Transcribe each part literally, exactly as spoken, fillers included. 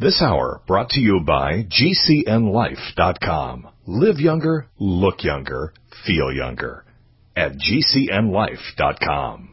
This hour brought to you by G C N life dot com. Live younger, look younger, feel younger at G C N life dot com.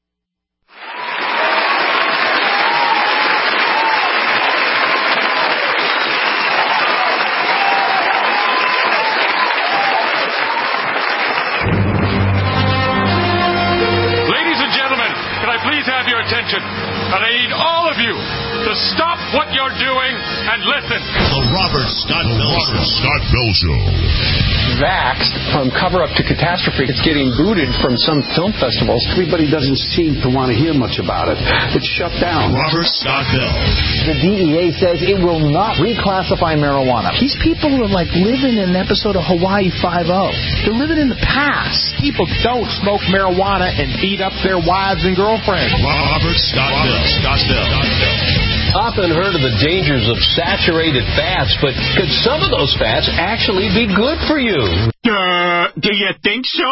Ladies and gentlemen, can I please have your attention? And I need all of you to stop what you're doing and listen. The Robert Scott Bell Show. Robert Scott Bell Show. Vaxxed from cover-up to catastrophe. It's getting booted from some film festivals. Everybody doesn't seem to want to hear much about it. It's shut down. Robert Scott Bell. The D E A says it will not reclassify marijuana. These people are like living in an episode of Hawaii Five-O. They're living in the past. People don't smoke marijuana and beat up their wives and girlfriends. Robert Scott Bell. Scott Bell. Often heard of the dangers of saturated fats, but could some of those fats actually be good for you? Uh, do you think so?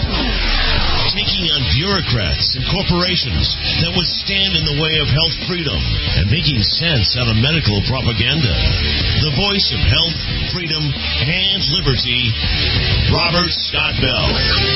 Taking on bureaucrats and corporations that would stand in the way of health freedom and making sense out of medical propaganda. The voice of health, freedom, and liberty, Robert Scott Bell.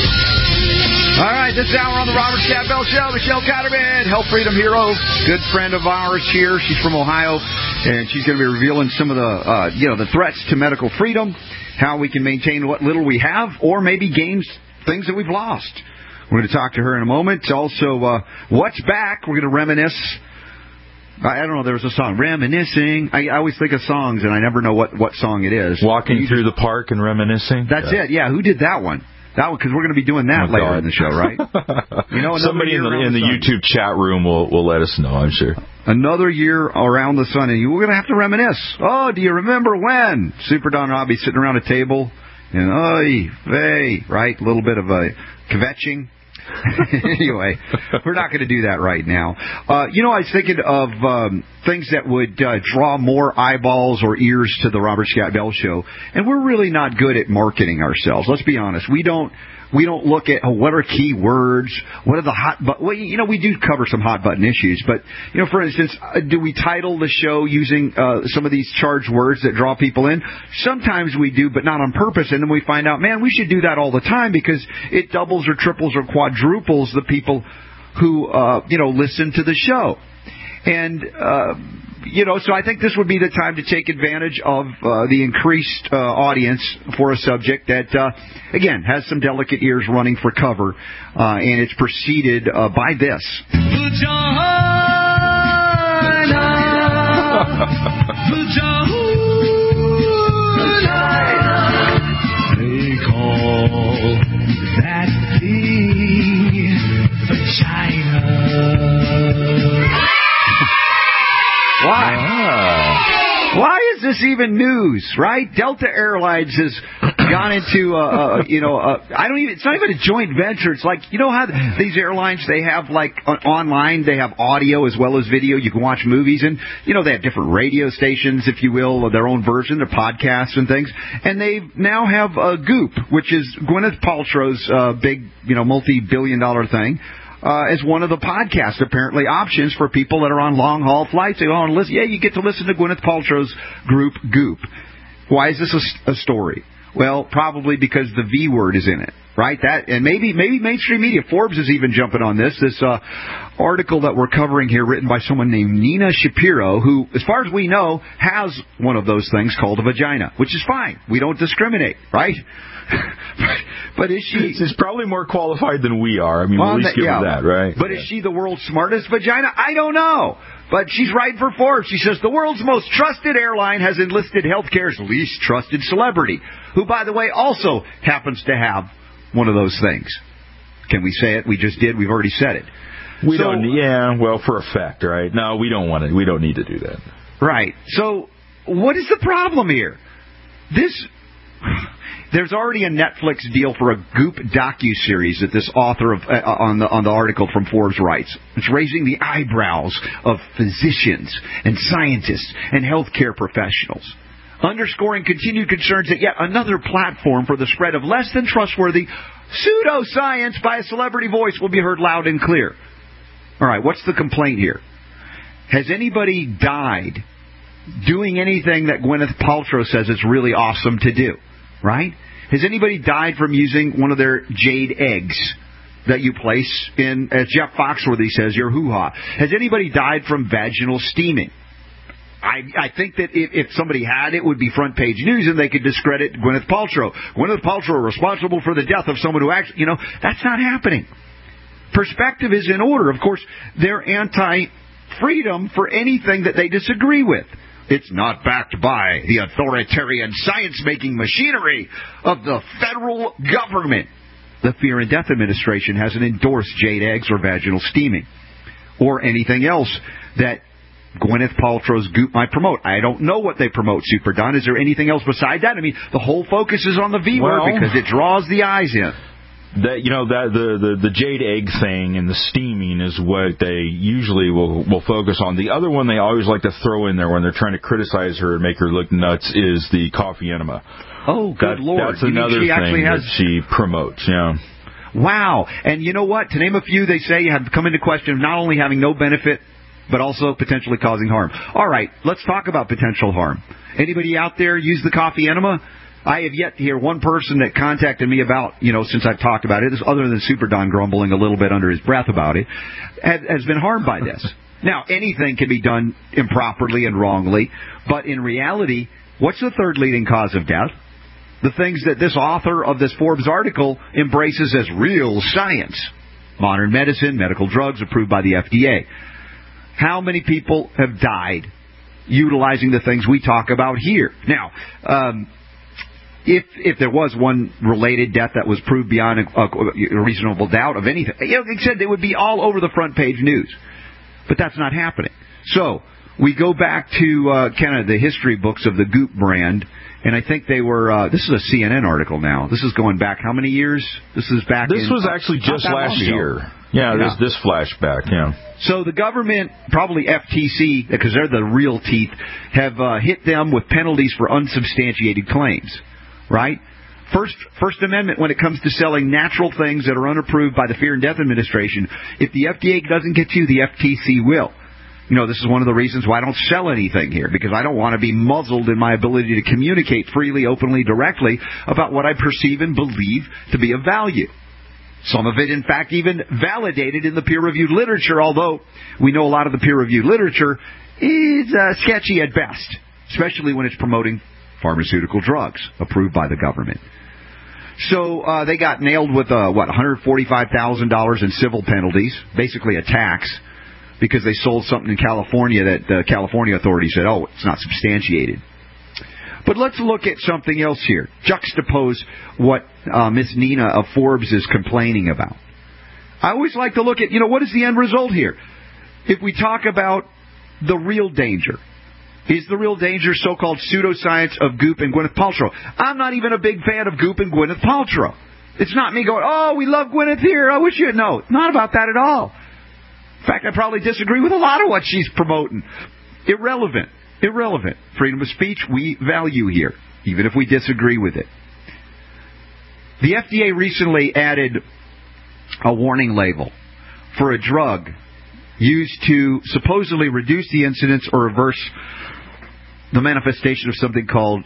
All right, this hour on the Robert Scott Bell Show, Michelle Cotterman, Health Freedom Hero, good friend of ours here. She's from Ohio, and she's going to be revealing some of the, uh, you know, the threats to medical freedom, how we can maintain what little we have, or maybe gain things that we've lost. We're going to talk to her in a moment. Also, uh, what's back? We're going to reminisce. I, I don't know. There was a song, Reminiscing. I, I always think of songs, and I never know what, what song it is. Walking through the park and reminiscing? That's yeah. it. Yeah, who did that one? That one, because we're going to be doing that oh, later God. in the show, right? You know, somebody in the, in the, the YouTube chat room will, will let us know, I'm sure. Another year around the sun, and we're going to have to reminisce. Oh, do you remember when? Super Don Robbie sitting around a table, and oy vey, right? A little bit of a kvetching. Anyway, we're not going to do that right now. Uh, you know, I was thinking of um, things that would uh, draw more eyeballs or ears to the Robert Scott Bell Show, and we're really not good at marketing ourselves. Let's be honest. We don't. We don't look at oh, what are key words, what are the hot button. Well, you know, we do cover some hot button issues, but you know, for instance, uh, do we title the show using uh, some of these charged words that draw people in? Sometimes we do, but not on purpose, and then we find out, man, we should do that all the time because it doubles or triples or quadruples the people who uh, you know listen to the show, and. Uh, You know, so I think this would be the time to take advantage of uh, the increased uh, audience for a subject that, uh, again, has some delicate ears running for cover, uh, and it's preceded uh, by this. They call that thing vagina. Why? Ah. Why is this even news, right? Delta Airlines has gone into, uh, uh, you know, uh, I don't even, it's not even a joint venture. It's like, you know how these airlines, they have like uh, online, they have audio as well as video. You can watch movies and, you know, they have different radio stations, if you will, of their own version, their podcasts and things. And they now have uh, Goop, which is Gwyneth Paltrow's uh, big, you know, multi-billion dollar thing. Uh, as one of the podcast, apparently, options for people that are on long-haul flights. They want to listen. Yeah, you get to listen to Gwyneth Paltrow's group, Goop. Why is this a, a story? Well, probably because the V word is in it, right? That and maybe maybe mainstream media. Forbes is even jumping on this. This uh, article that we're covering here, written by someone named Nina Shapiro, who, as far as we know, has one of those things called a vagina, which is fine. We don't discriminate, right? but, but is she... She's probably more qualified than we are. I mean, well, we'll at least give yeah. her that, right? But yeah. is she the world's smartest vagina? I don't know. But she's writing for Forbes. She says the world's most trusted airline has enlisted healthcare's least trusted celebrity, who, by the way, also happens to have one of those things. Can we say it? We just did. We've already said it. We so, don't. Yeah, well, for a fact, right? No, we don't want it. We don't need to do that. Right. So what is the problem here? This... There's already a Netflix deal for a Goop docuseries that this author of uh, on the on the article from Forbes writes. It's raising the eyebrows of physicians and scientists and healthcare professionals, underscoring continued concerns that yet another platform for the spread of less than trustworthy pseudoscience by a celebrity voice will be heard loud and clear. All right, what's the complaint here? Has anybody died doing anything that Gwyneth Paltrow says is really awesome to do, right? Has anybody died from using one of their jade eggs that you place in, as Jeff Foxworthy says, your hoo-ha? Has anybody died from vaginal steaming? I, I think that if, if somebody had, it would be front page news and they could discredit Gwyneth Paltrow. Gwyneth Paltrow responsible for the death of someone who actually, you know, that's not happening. Perspective is in order. Of course, they're anti-freedom for anything that they disagree with. It's not backed by the authoritarian science-making machinery of the federal government. The Fear and Death Administration hasn't endorsed jade eggs or vaginal steaming or anything else that Gwyneth Paltrow's Goop might promote. I don't know what they promote, Super Don. Is there anything else besides that? I mean, the whole focus is on the V word well, because it draws the eyes in. That you know that the, the the jade egg thing and the steaming is what they usually will will focus on. The other one they always like to throw in there when they're trying to criticize her and make her look nuts is the coffee enema. Oh, good that, Lord! That's another she thing has... that she promotes. Yeah. Wow. And you know what? To name a few, they say you have come into question of not only having no benefit, but also potentially causing harm. All right, let's talk about potential harm. Anybody out there use the coffee enema? I have yet to hear one person that contacted me about, you know, since I've talked about it, other than Super Don grumbling a little bit under his breath about it, has been harmed by this. Now, anything can be done improperly and wrongly, but in reality, what's the third leading cause of death? The things that this author of this Forbes article embraces as real science. Modern medicine, medical drugs approved by the F D A. How many people have died utilizing the things we talk about here? Now, um, if if there was one related death that was proved beyond a, a reasonable doubt of anything, you know, like I said, it would be all over the front page news. But that's not happening. So we go back to uh, kind of the history books of the Goop brand, and I think they were, uh, this is a C N N article now. This is going back how many years? This is back This in, was actually just last year. Yeah, yeah, this this flashback, yeah. So the government, probably F T C, because they're the real teeth, have uh, hit them with penalties for unsubstantiated claims, right? First First Amendment, when it comes to selling natural things that are unapproved by the Fear and Death Administration, if the F D A doesn't get you, the F T C will. You know, this is one of the reasons why I don't sell anything here, because I don't want to be muzzled in my ability to communicate freely, openly, directly about what I perceive and believe to be of value. Some of it, in fact, even validated in the peer-reviewed literature, although we know a lot of the peer-reviewed literature is uh, sketchy at best, especially when it's promoting pharmaceutical drugs approved by the government. So uh, they got nailed with, uh, what, one hundred forty-five thousand dollars in civil penalties, basically a tax, because they sold something in California that the California authorities said, oh, it's not substantiated. But let's look at something else here. Juxtapose what uh, Miss Nina of Forbes is complaining about. I always like to look at, you know, what is the end result here? If we talk about the real danger, is the real danger so-called pseudoscience of Goop and Gwyneth Paltrow? I'm not even a big fan of Goop and Gwyneth Paltrow. It's not me going, oh, we love Gwyneth here. I wish you... No, it's not about that at all. In fact, I probably disagree with a lot of what she's promoting. Irrelevant. Irrelevant. Freedom of speech, we value here, even if we disagree with it. The F D A recently added a warning label for a drug used to supposedly reduce the incidence or reverse the manifestation of something called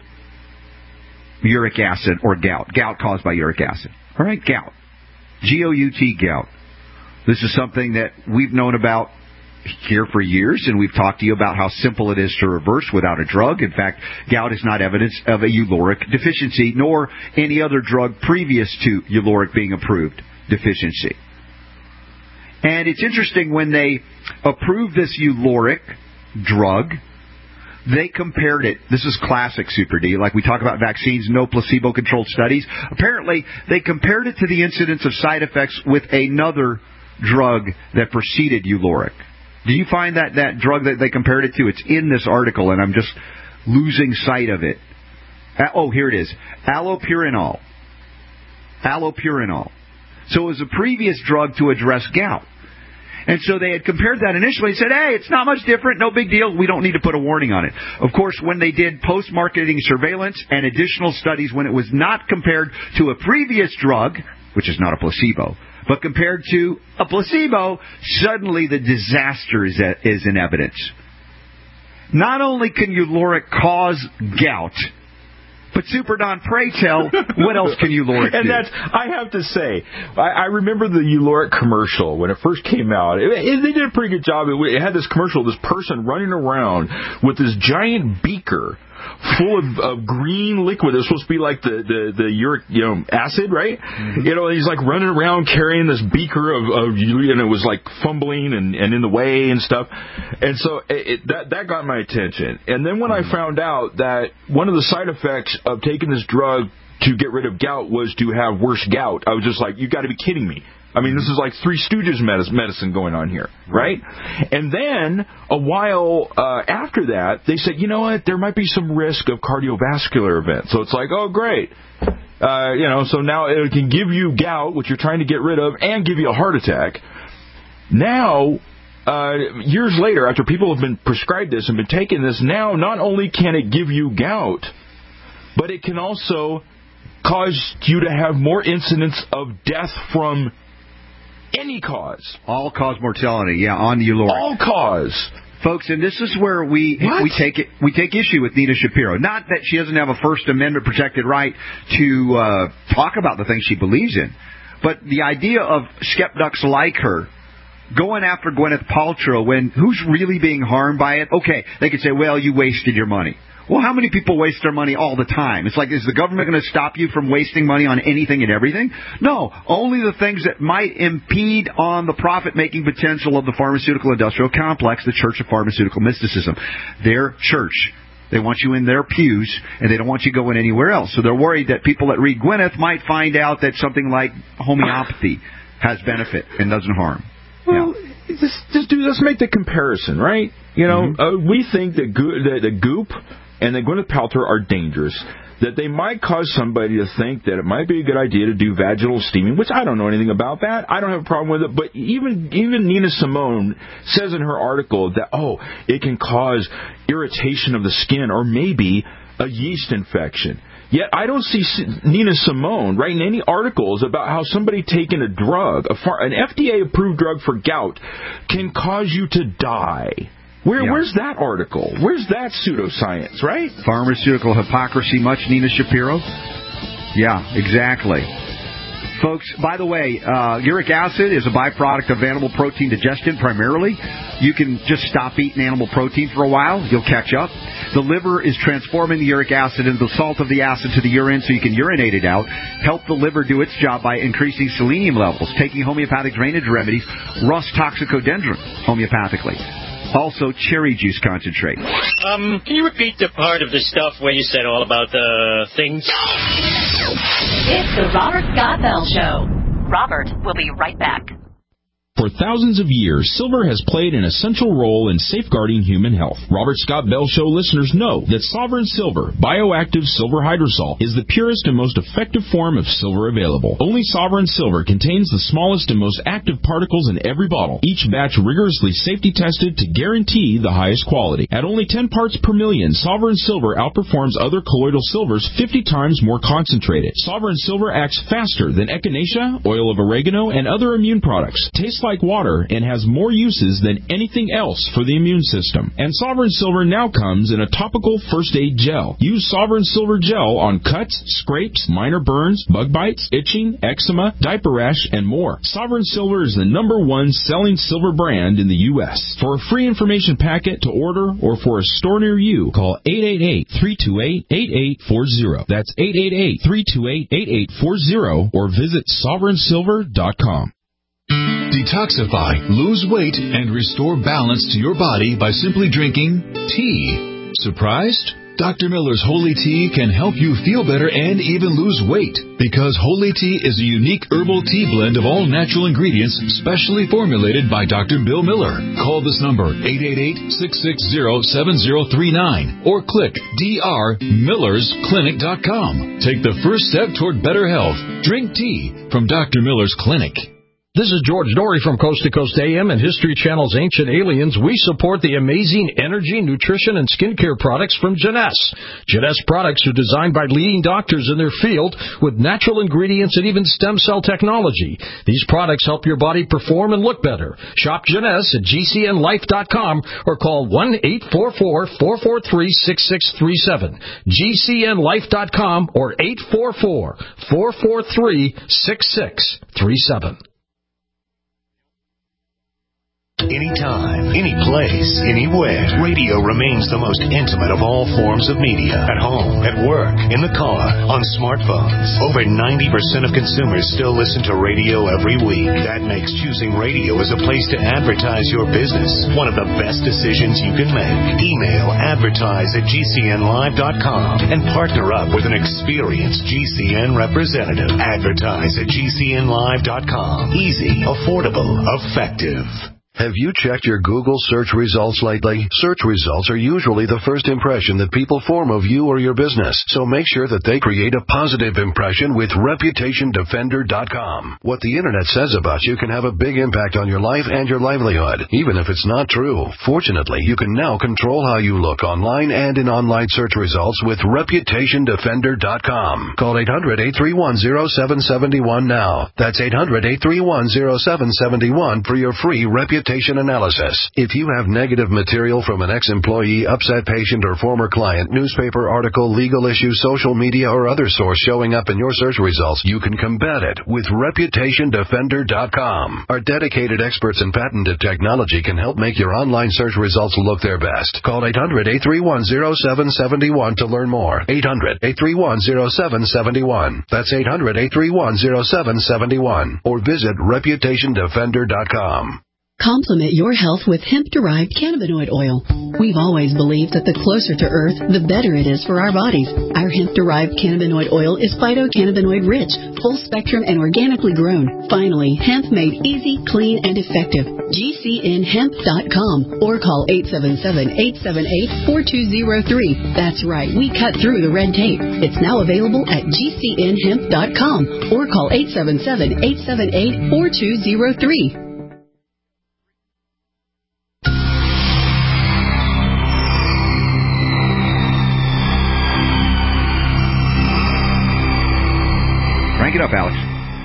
uric acid or gout. Gout caused by uric acid. All right, gout. G O U T, gout. This is something that we've known about here for years, and we've talked to you about how simple it is to reverse without a drug. In fact, gout is not evidence of a Uloric deficiency, nor any other drug previous to Uloric being approved deficiency. And it's interesting, when they approved this Uloric drug, they compared it. This is classic Super D. Like we talk about vaccines, no placebo-controlled studies. Apparently, they compared it to the incidence of side effects with another drug that preceded Uloric. Do you find that that drug that they compared it to? It's in this article, and I'm just losing sight of it. Oh, here it is. Allopurinol. Allopurinol. So it was a previous drug to address gout. And so they had compared that initially and said, hey, it's not much different, no big deal, we don't need to put a warning on it. Of course, when they did post-marketing surveillance and additional studies when it was not compared to a previous drug, which is not a placebo, but compared to a placebo, suddenly the disaster is, is in evidence. not only can Uloric cause gout, but Super Don, pray tell, what else can Uloric do? And that's, I have to say, I, I remember the Uloric commercial when it first came out. It, it, they did a pretty good job. It, it had this commercial, this person running around with this giant beaker full of, of green liquid. It was supposed to be like the, the, the uric, you know, acid, right? Mm-hmm. You know, he's like running around carrying this beaker of, of and it was like fumbling and, and in the way and stuff. And so it, it, that, that got my attention. And then when mm-hmm. I found out that one of the side effects of taking this drug to get rid of gout was to have worse gout, I was just like, you got to be kidding me. I mean, this is like Three Stooges medicine going on here, right? And then a while uh, after that, they said, you know what, there might be some risk of cardiovascular events. So it's like, oh, great. Uh, you know, so now it can give you gout, which you're trying to get rid of, and give you a heart attack. Now, uh, years later, after people have been prescribed this and been taking this, now not only can it give you gout, but it can also cause you to have more incidents of death from any cause. All-cause mortality, yeah, on the Uloric. All cause. Folks, and this is where we what? we take it, we take issue with Nina Shapiro. Not that she doesn't have a First Amendment protected right to uh, talk about the things she believes in, but the idea of skeptics like her going after Gwyneth Paltrow when who's really being harmed by it? Okay, they could say, well, you wasted your money. Well, how many people waste their money all the time? It's like, is the government going to stop you from wasting money on anything and everything? No, only the things that might impede on the profit-making potential of the pharmaceutical industrial complex, the Church of Pharmaceutical Mysticism. Their church. They want you in their pews, and they don't want you going anywhere else. So they're worried that people that read Gwyneth might find out that something like homeopathy has benefit and doesn't harm. Well, yeah. just, just do, let's make the comparison, right? You know, mm-hmm. uh, we think that, go- that the goop and that Gwyneth Paltrow are dangerous, that they might cause somebody to think that it might be a good idea to do vaginal steaming, which I don't know anything about that. I don't have a problem with it. But even even Nina Simone says in her article that, oh, it can cause irritation of the skin or maybe a yeast infection. Yet I don't see Nina Simone writing any articles about how somebody taking a drug, a far, an F D A-approved drug for gout, can cause you to die. Where, yeah. Where's that article? Where's that pseudoscience, right? Pharmaceutical hypocrisy much, Nina Shapiro? Yeah, exactly. Folks, by the way, uh, uric acid is a byproduct of animal protein digestion primarily. You can just stop eating animal protein for a while. You'll catch up. The liver is transforming the uric acid into the salt of the acid to the urine so you can urinate it out. Help the liver do its job by increasing selenium levels, taking homeopathic drainage remedies, Rus toxicodendron homeopathically. Also, cherry juice concentrate. Um, can you repeat the part of the stuff where you said all about the things? It's the Robert Scott Bell Show. Robert will be right back. For thousands of years, silver has played an essential role in safeguarding human health. Robert Scott Bell Show listeners know that Sovereign Silver, bioactive silver hydrosol, is the purest and most effective form of silver available. Only Sovereign Silver contains the smallest and most active particles in every bottle, each batch rigorously safety tested to guarantee the highest quality. At only ten parts per million, Sovereign Silver outperforms other colloidal silvers fifty times more concentrated. Sovereign Silver acts faster than echinacea, oil of oregano, and other immune products. Tastes like water and has more uses than anything else for the immune system. And Sovereign Silver now comes in a topical first aid gel. Use Sovereign Silver gel on cuts, scrapes, minor burns, bug bites, itching, eczema, diaper rash, and more. Sovereign Silver is the number one selling silver brand in the U S For a free information packet to order or for a store near you, call eight eight eight, three two eight, eight eight four zero. That's eight eight eight, three two eight, eight eight four zero or visit sovereign silver dot com. Detoxify, lose weight, and restore balance to your body by simply drinking tea. Surprised? Doctor Miller's Holy Tea can help you feel better and even lose weight, because Holy Tea is a unique herbal tea blend of all natural ingredients specially formulated by Doctor Bill Miller. Call this number, eight eight eight, six six zero, seven zero three nine, or click d r millers clinic dot com. Take the first step toward better health. Drink tea from Doctor Miller's Clinic. This is George Dory from Coast to Coast A M and History Channel's Ancient Aliens. We support the amazing energy, nutrition, and skincare products from Jeunesse. Jeunesse products are designed by leading doctors in their field with natural ingredients and even stem cell technology. These products help your body perform and look better. Shop Jeunesse at G C N life dot com or call one eight four four, four four three, six six three seven. G C N life dot com or eight four four, four four three, six six three seven. Anytime, any place, anywhere, radio remains the most intimate of all forms of media. At home, at work, in the car, on smartphones. Over ninety percent of consumers still listen to radio every week. That makes choosing radio as a place to advertise your business one of the best decisions you can make. Email advertise at G C N live dot com and partner up with an experienced G C N representative. Advertise at G C N live dot com. Easy, affordable, effective. Have you checked your Google search results lately? Search results are usually the first impression that people form of you or your business, so make sure that they create a positive impression with reputation defender dot com. What the Internet says about you can have a big impact on your life and your livelihood, even if it's not true. Fortunately, you can now control how you look online and in online search results with reputation defender dot com. Call eight hundred, eight three one, zero seven seven one now. That's eight hundred, eight three one, zero seven seven one for your free reputation analysis. If you have negative material from an ex-employee, upset patient, or former client, newspaper article, legal issue, social media, or other source showing up in your search results, you can combat it with reputation defender dot com. Our dedicated experts in patented technology can help make your online search results look their best. Call eight hundred, eight three one, zero seven seven one to learn more. eight hundred, eight three one, zero seven seven one. That's eight hundred, eight three one, zero seven seven one. Or visit reputation defender dot com. Complement your health with hemp-derived cannabinoid oil. We've always believed that the closer to Earth, the better it is for our bodies. Our hemp-derived cannabinoid oil is phytocannabinoid-rich, full-spectrum, and organically grown. Finally, hemp made easy, clean, and effective. G C N hemp dot com or call eight seven seven, eight seven eight, four two zero three. That's right, we cut through the red tape. It's now available at G C N hemp dot com or call eight seven seven, eight seven eight, four two zero three. Crank it up, Alex.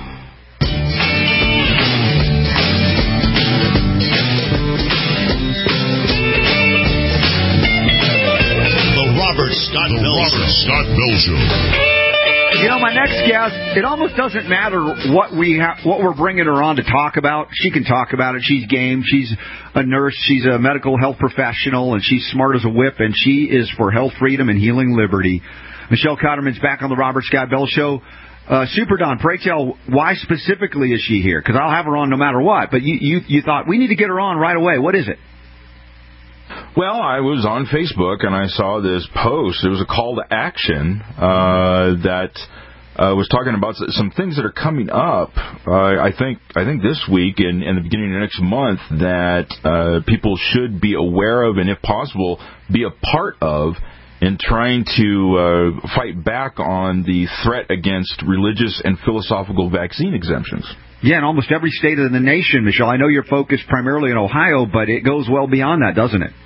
The Robert Scott Bell Robert Scott Bell Show. You know, my next guest, it almost doesn't matter what we ha- what we're bringing her on to talk about. She can talk about it. She's game. She's a nurse. She's a medical health professional, and she's smart as a whip, and she is for health freedom and healing liberty. Michelle Cotterman's back on the Robert Scott Bell Show. Uh, Super Don, pray tell, why specifically is she here? Because I'll have her on no matter what. But you, you, you thought, we need to get her on right away. What is it? Well, I was on Facebook, and I saw this post. It was a call to action uh, that uh, was talking about some things that are coming up, uh, I think I think this week and, and the beginning of next month, that uh, people should be aware of and, if possible, be a part of in trying to uh, fight back on the threat against religious and philosophical vaccine exemptions. Yeah, in almost every state of the nation, Michelle. I know you're focused primarily in Ohio, but it goes well beyond that, doesn't it?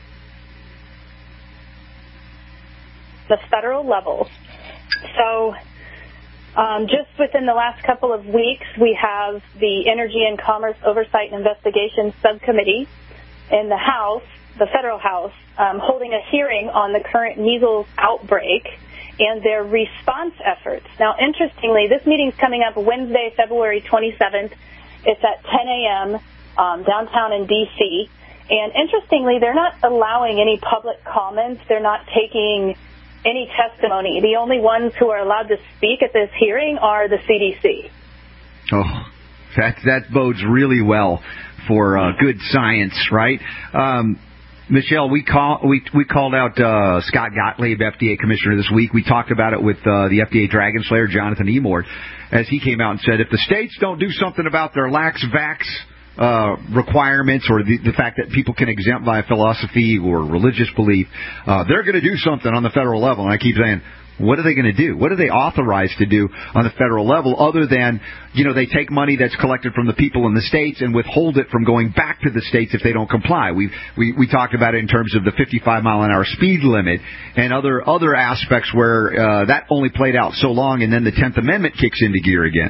The federal level. So um, just within the last couple of weeks, we have the Energy and Commerce Oversight and Investigation Subcommittee in the House, the federal House, um, holding a hearing on the current measles outbreak and their response efforts. Now, interestingly, this meeting's coming up Wednesday, February twenty-seventh. It's at ten a.m. Um, downtown in D C And interestingly, they're not allowing any public comments. They're not taking any testimony. The only ones who are allowed to speak at this hearing are the C D C. Oh, that that bodes really well for uh, good science, right? Um, Michelle, we call we we called out uh, Scott Gottlieb, F D A commissioner, this week. We talked about it with uh, the F D A Dragon Slayer, Jonathan Emord, as he came out and said, if the states don't do something about their lax vax uh, requirements, or the, the fact that people can exempt by philosophy or religious belief, uh, they're going to do something on the federal level. And I keep saying, What are they going to do? What are they authorized to do on the federal level other than, you know, they take money that's collected from the people in the states and withhold it from going back to the states if they don't comply? We we, we talked about it in terms of the fifty-five mile an hour speed limit and other other aspects where uh, that only played out so long, and then the tenth Amendment kicks into gear again.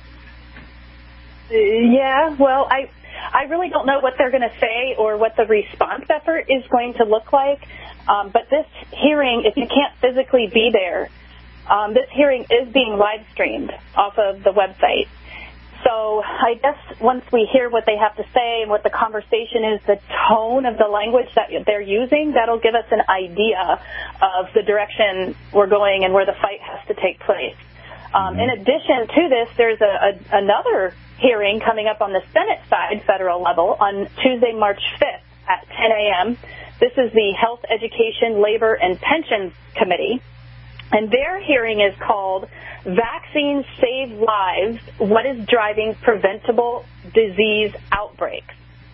Yeah, well, I I really don't know what they're going to say or what the response effort is going to look like. Um, but this hearing, if you can't physically be there, um, this hearing is being live streamed off of the website. So I guess once we hear what they have to say and what the conversation is, the tone of the language that they're using, that'll give us an idea of the direction we're going and where the fight has to take place. Um, in addition to this, there's a, a, another hearing coming up on the Senate side, federal level, on Tuesday, March fifth at ten a.m. This is the Health, Education, Labor, and Pensions Committee, and their hearing is called Vaccines Save Lives, What is Driving Preventable Disease Outbreaks?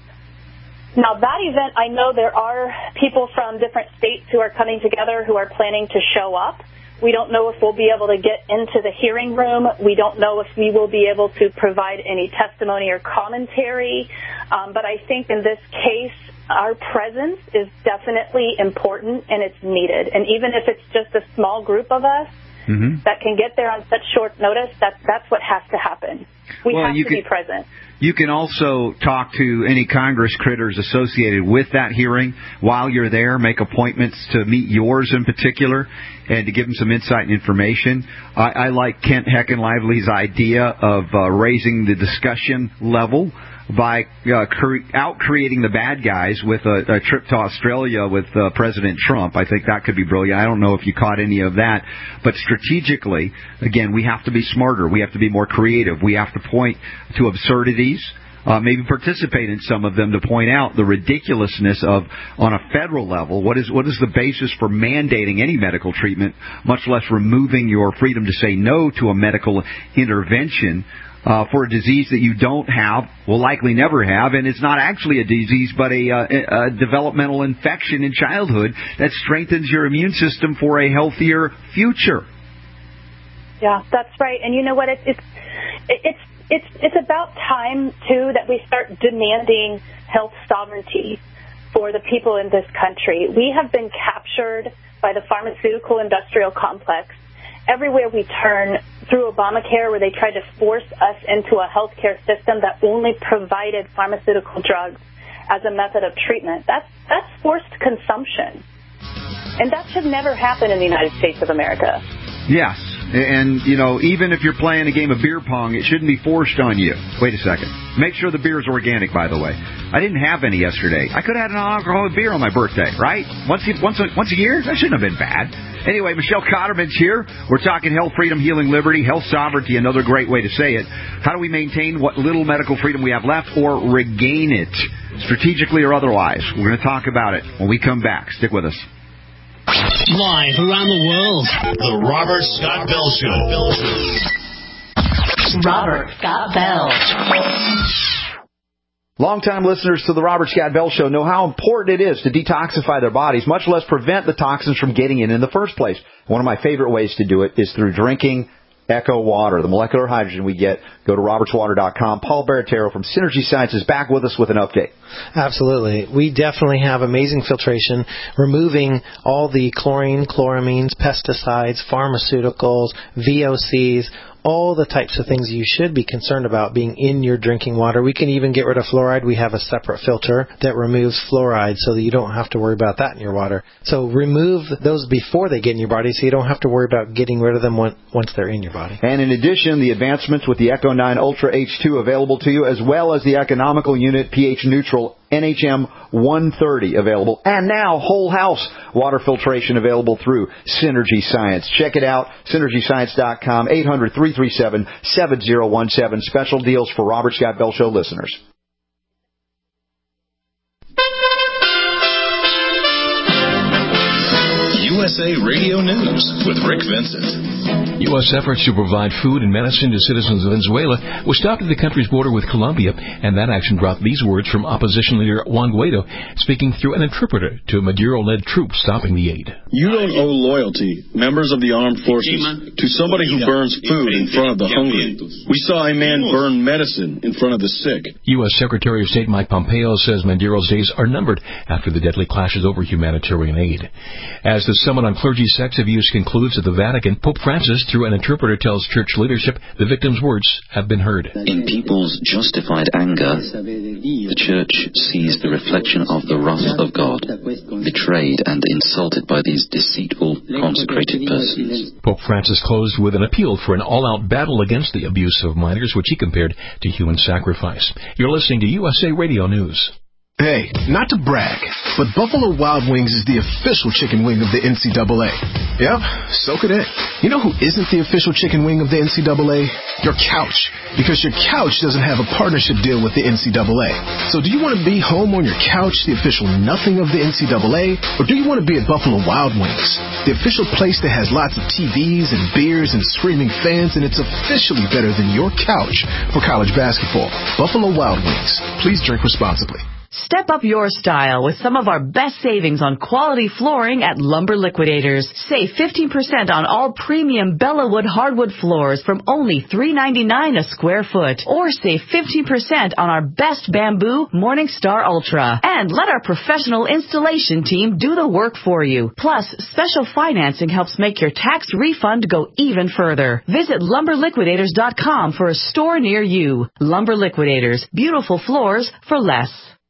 Now, that event, I know there are people from different states who are coming together who are planning to show up. We don't know if we'll be able to get into the hearing room. We don't know if we will be able to provide any testimony or commentary. Um, but I think in this case, our presence is definitely important and it's needed. And even if it's just a small group of us mm-hmm. that can get there on such short notice, that, that's what has to happen. We well, have to can, be present. You can also talk to any Congress critters associated with that hearing while you're there, make appointments to meet yours in particular, and to give them some insight and information. I, I like Kent Heckenlively's idea of uh, raising the discussion level by uh, cre- out-creating the bad guys with a, a trip to Australia with uh, President Trump. I think that could be brilliant. I don't know if you caught any of that. But strategically, again, we have to be smarter. We have to be more creative. We have to point to absurdities, uh, maybe participate in some of them to point out the ridiculousness of, on a federal level, what is what is the basis for mandating any medical treatment, much less removing your freedom to say no to a medical intervention Uh, for a disease that you don't have, will likely never have, and it's not actually a disease but a, uh, a developmental infection in childhood that strengthens your immune system for a healthier future. Yeah, that's right. And you know what? It, it's it's it's it's about time too that we start demanding health sovereignty for the people in this country. We have been captured by the pharmaceutical industrial complex. Everywhere we turn, through Obamacare, where they tried to force us into a healthcare system that only provided pharmaceutical drugs as a method of treatment. That's that's forced consumption. And that should never happen in the United States of America. Yes. And, you know, even if you're playing a game of beer pong, it shouldn't be forced on you. Wait a second. Make sure the beer is organic, by the way. I didn't have any yesterday. I could have had an alcoholic beer on my birthday, right? Once a, once a, once a year? That shouldn't have been bad. Anyway, Michelle Cotterman's here. We're talking health, freedom, healing, liberty, health sovereignty, another great way to say it. How do we maintain what little medical freedom we have left or regain it, strategically or otherwise? We're going to talk about it when we come back. Stick with us. Live around the world, The Robert Scott Bell Show. Robert Scott Bell. Longtime listeners to the Robert Scott Bell Show know how important it is to detoxify their bodies, much less prevent the toxins from getting in in the first place. One of my favorite ways to do it is through drinking Echo Water, the molecular hydrogen we get. Go to roberts water dot com. Paul Baratero from Synergy Science is back with us with an update. Absolutely. We definitely have amazing filtration, removing all the chlorine, chloramines, pesticides, pharmaceuticals, V O Cs, all the types of things you should be concerned about being in your drinking water. We can even get rid of fluoride. We have a separate filter that removes fluoride so that you don't have to worry about that in your water. So remove those before they get in your body so you don't have to worry about getting rid of them once they're in your body. And in addition, the advancements with the Echo nine Ultra H two available to you, as well as the economical unit pH neutral N H M one thirty available, and now whole house water filtration available through Synergy Science. Check it out, synergy science dot com, eight hundred, three three seven, seven zero one seven. Special deals for Robert Scott Bell Show listeners. U U S A Radio News with Rick Vincent. U S efforts to provide food and medicine to citizens of Venezuela was stopped at the country's border with Colombia, and that action brought these words from opposition leader Juan Guaido, speaking through an interpreter to Maduro-led troops stopping the aid. You don't owe loyalty, members of the armed forces, to somebody who burns food in front of the hungry. We saw a man burn medicine in front of the sick. U S Secretary of State Mike Pompeo says Maduro's days are numbered after the deadly clashes over humanitarian aid. As the Summit on Clergy Sex Abuse concludes at the Vatican, Pope Francis, through an interpreter, tells church leadership the victim's words have been heard. In people's justified anger, the church sees the reflection of the wrath of God, betrayed and insulted by these deceitful, consecrated persons. Pope Francis closed with an appeal for an all-out battle against the abuse of minors, which he compared to human sacrifice. You're listening to U S A Radio News. Hey, not to brag, but Buffalo Wild Wings is the official chicken wing of the N C double A. Yep, soak it in. You know who isn't the official chicken wing of the N C double A? Your couch. Because your couch doesn't have a partnership deal with the N C double A. So do you want to be home on your couch, the official nothing of the N C double A? Or do you want to be at Buffalo Wild Wings, the official place that has lots of T Vs and beers and screaming fans, and it's officially better than your couch for college basketball? Buffalo Wild Wings. Please drink responsibly. Step up your style with some of our best savings on quality flooring at Lumber Liquidators. Save fifteen percent on all premium Bellawood hardwood floors from only three ninety-nine a square foot. Or save fifteen percent on our best bamboo Morningstar Ultra. And let our professional installation team do the work for you. Plus, special financing helps make your tax refund go even further. Visit lumber liquidators dot com for a store near you. Lumber Liquidators. Beautiful floors for less.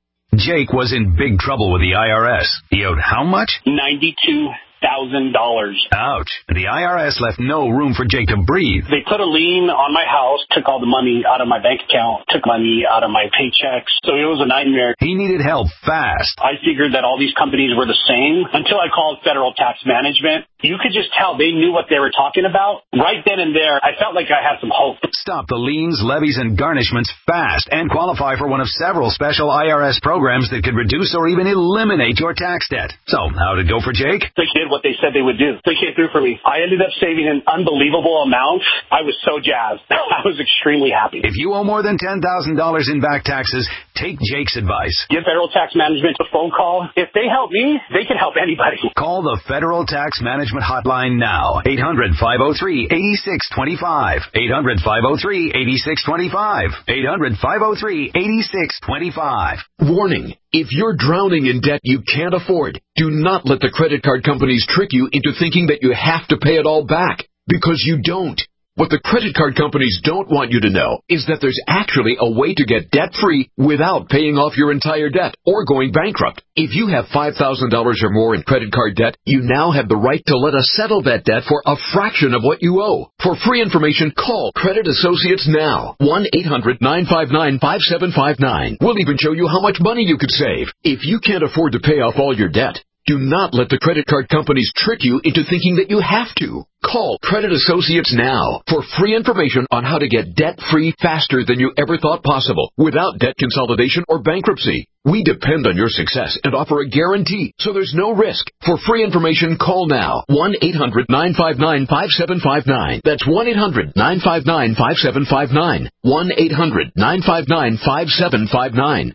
Jake was in big trouble with the I R S. He owed how much? ninety-two thousand dollars. Ouch. The I R S left no room for Jake to breathe. They put a lien on my house, took all the money out of my bank account, took money out of my paychecks. So it was a nightmare. He needed help fast. I figured that all these companies were the same until I called Federal Tax Management. You could just tell they knew what they were talking about. Right then and there, I felt like I had some hope. Stop the liens, levies, and garnishments fast and qualify for one of several special I R S programs that could reduce or even eliminate your tax debt. So, how'd it go for Jake? They did what they said they would do. They came through for me. I ended up saving an unbelievable amount. I was so jazzed. I was extremely happy. If you owe more than ten thousand dollars in back taxes, take Jake's advice. Give Federal Tax Management a phone call. If they help me, they can help anybody. Call the Federal Tax Management Hotline now. eight hundred, five oh three, eight six two five. eight hundred, five oh three, eight six two five. eight hundred, five oh three, eight six two five. Warning. If you're drowning in debt you can't afford, do not let the credit card companies trick you into thinking that you have to pay it all back, because you don't. What the credit card companies don't want you to know is that there's actually a way to get debt-free without paying off your entire debt or going bankrupt. If you have five thousand dollars or more in credit card debt, you now have the right to let us settle that debt for a fraction of what you owe. For free information, call Credit Associates now. one eight hundred, nine five nine, five seven five nine. We'll even show you how much money you could save. If you can't afford to pay off all your debt, do not let the credit card companies trick you into thinking that you have to. Call Credit Associates now for free information on how to get debt-free faster than you ever thought possible without debt consolidation or bankruptcy. We depend on your success and offer a guarantee, so there's no risk. For free information, call now. one eight hundred, nine five nine, five seven five nine. That's one eight hundred, nine five nine, five seven five nine. one eight hundred, nine five nine, five seven five nine.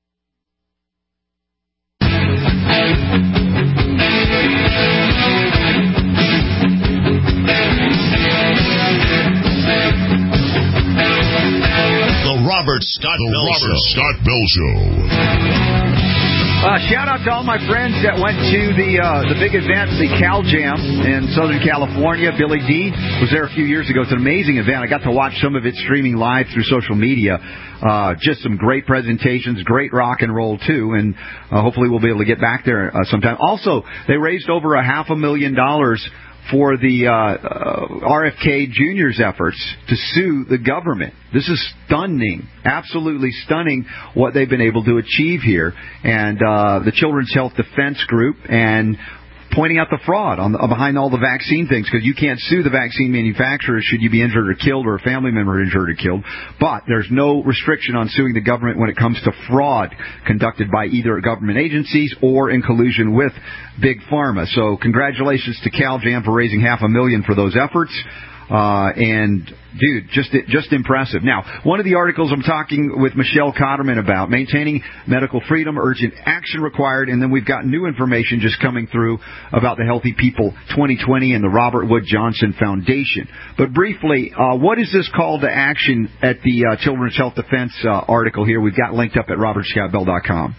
Robert Scott Bell Robert Show. Scott Bell Show. Uh, shout out to all my friends that went to the uh, the big event, the Cal Jam in Southern California. Billy D was there a few years ago. It's an amazing event. I got to watch some of it streaming live through social media. Uh, just some great presentations, great rock and roll too, and uh, hopefully we'll be able to get back there uh, sometime. Also, they raised over a half a million dollars for the uh, uh, R F K Junior's efforts to sue the government. This is stunning, absolutely stunning what they've been able to achieve here. And uh, the Children's Health Defense Group and pointing out the fraud on the, behind all the vaccine things, because you can't sue the vaccine manufacturers should you be injured or killed or a family member injured or killed. But there's no restriction on suing the government when it comes to fraud conducted by either government agencies or in collusion with Big Pharma. So congratulations to CalJam for raising half a million for those efforts. Uh, and, dude, just just impressive. Now, one of the articles I'm talking with Michelle Cotterman about, maintaining medical freedom, urgent action required, and then we've got new information just coming through about the Healthy People twenty twenty and the Robert Wood Johnson Foundation. But briefly, uh, what is this call to action at the uh, Children's Health Defense uh, article here we've got linked up at robert scott bell dot com?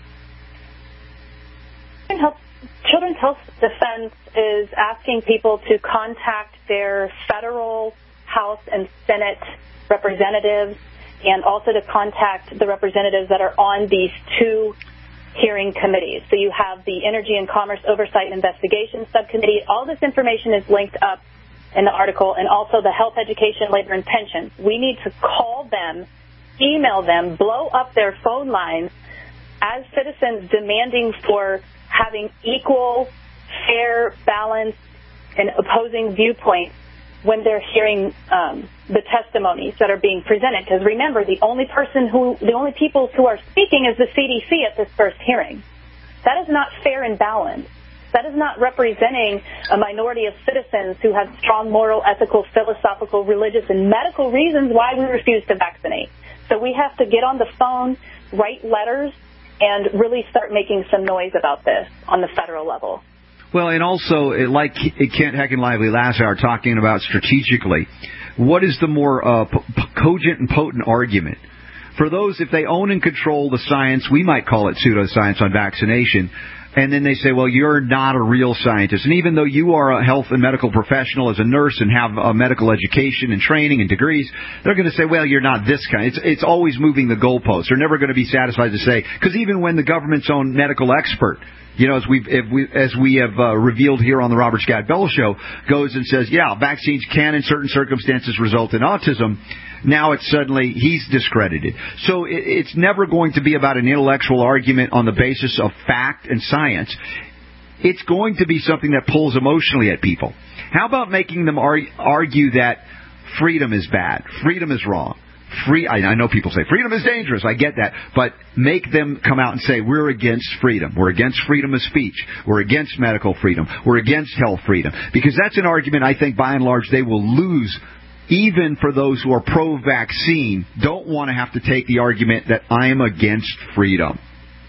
Children's Health Defense is asking people to contact their federal House and Senate representatives, and also to contact the representatives that are on these two hearing committees. So you have the Energy and Commerce Oversight and Investigation Subcommittee. All this information is linked up in the article, and also the Health, Education, Labor, and Pensions. We need to call them, email them, blow up their phone lines as citizens demanding for having equal, fair, balanced, and opposing viewpoints when they're hearing um, the testimonies that are being presented. Because remember, the only person who, the only people who are speaking is the C D C at this first hearing. That is not fair and balanced. That is not representing a minority of citizens who have strong moral, ethical, philosophical, religious, and medical reasons why we refuse to vaccinate. So we have to get on the phone, write letters, and really start making some noise about this on the federal level. Well, and also, like Kent Heck and Lively last hour talking about strategically, what is the more uh, p- cogent and potent argument? For those, if they own and control the science, we might call it pseudoscience on vaccination, and then they say, well, you're not a real scientist. And even though you are a health and medical professional as a nurse and have a medical education and training and degrees, they're going to say, well, you're not this kind. It's, it's always moving the goalposts. They're never going to be satisfied to say, because even when the government's own medical expert, you know, as we've, if we, as we have uh, revealed here on the Robert Scott Bell Show, goes and says, yeah, vaccines can in certain circumstances result in autism. Now it's suddenly he's discredited. So it, it's never going to be about an intellectual argument on the basis of fact and science. It's going to be something that pulls emotionally at people. How about making them ar- argue that freedom is bad, freedom is wrong? Free, I, I know people say freedom is dangerous. I get that. But make them come out and say, we're against freedom. We're against freedom of speech. We're against medical freedom. We're against health freedom. Because that's an argument I think by and large they will lose, even for those who are pro-vaccine, don't want to have to take the argument that I am against freedom.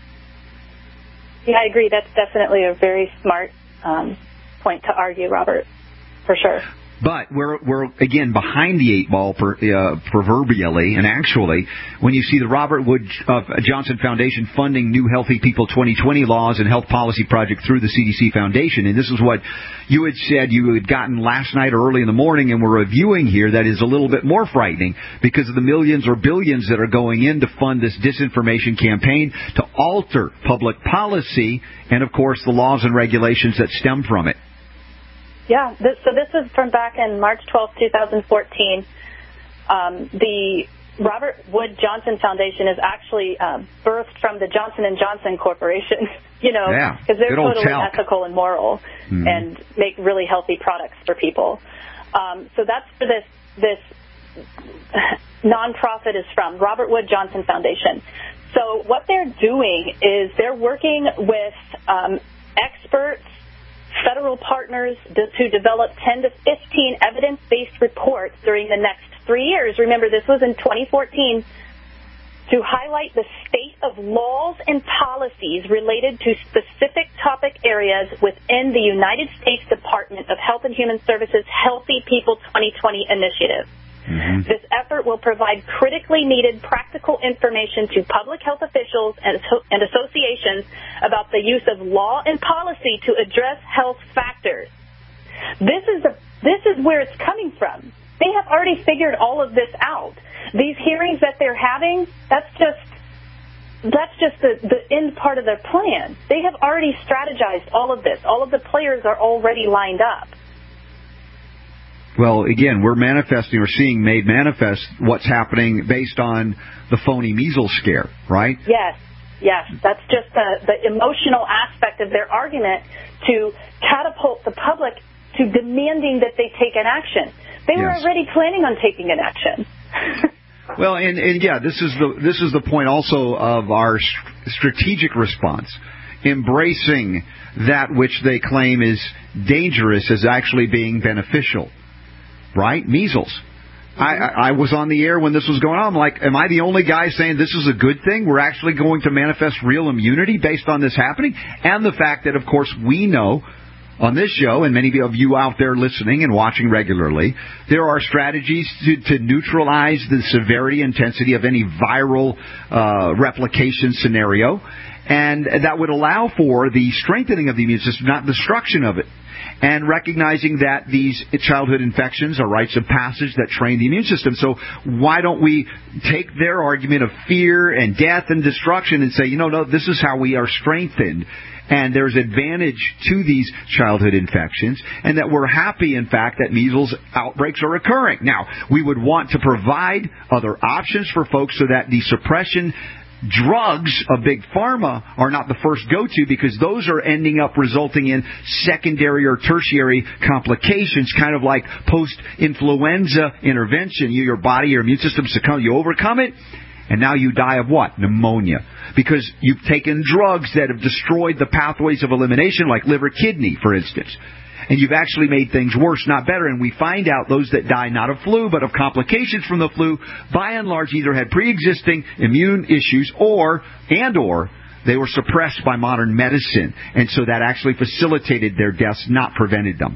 Yeah, I agree. That's definitely a very smart um, point to argue, Robert, for sure. But we're, we're again, behind the eight ball per, uh, proverbially, and actually, when you see the Robert Wood uh, Johnson Foundation funding new Healthy People twenty twenty laws and health policy project through the C D C Foundation, and this is what you had said you had gotten last night or early in the morning, and we're reviewing here, that is a little bit more frightening because of the millions or billions that are going in to fund this disinformation campaign to alter public policy and, of course, the laws and regulations that stem from it. Yeah, this, so this is from back in March twelfth, twenty fourteen. Um, the Robert Wood Johnson Foundation is actually uh, birthed from the Johnson and Johnson Corporation, you know, because yeah, they're totally talc. ethical and moral mm-hmm. and make really healthy products for people. Um, so that's where this, this nonprofit is from, Robert Wood Johnson Foundation. So what they're doing is they're working with um, experts, federal partners to develop ten to fifteen evidence-based reports during the next three years. Remember, this was in twenty fourteen, to highlight the state of laws and policies related to specific topic areas within the United States Department of Health and Human Services Healthy People twenty twenty initiative. Mm-hmm. This effort will provide critically needed practical information to public health officials and, and associations about the use of law and policy to address health factors. This is a, this is where it's coming from. They have already figured all of this out. These hearings that they're having, that's just that's just the, the end part of their plan. They have already strategized all of this. All of the players are already lined up. Well, again, we're manifesting or seeing made manifest what's happening based on the phony measles scare, right? Yes. Yes, that's just the, the emotional aspect of their argument to catapult the public to demanding that they take an action. They were Yes. already planning on taking an action. Well, and, and yeah, this is the this is the point also of our st- strategic response. Embracing that which they claim is dangerous as actually being beneficial. Right? Measles. I, I was on the air when this was going on. I'm like, am I the only guy saying this is a good thing? We're actually going to manifest real immunity based on this happening? And the fact that, of course, we know on this show, and many of you out there listening and watching regularly, there are strategies to, to neutralize the severity, intensity of any viral uh, replication scenario, and that would allow for the strengthening of the immune system, not destruction of it. And recognizing that these childhood infections are rites of passage that train the immune system. So why don't we take their argument of fear and death and destruction and say, you know, no, this is how we are strengthened. And there's advantage to these childhood infections, and that we're happy, in fact, that measles outbreaks are occurring. Now, we would want to provide other options for folks so that the suppression drugs of Big Pharma are not the first go-to, because those are ending up resulting in secondary or tertiary complications, kind of like post-influenza intervention. You, your body, your immune system succumb, you overcome it, and now you die of what? Pneumonia. Because you've taken drugs that have destroyed the pathways of elimination, like liver, kidney, for instance. And you've actually made things worse, not better. And we find out those that die not of flu, but of complications from the flu, by and large either had pre-existing immune issues or, and or, they were suppressed by modern medicine. And so that actually facilitated their deaths, not prevented them.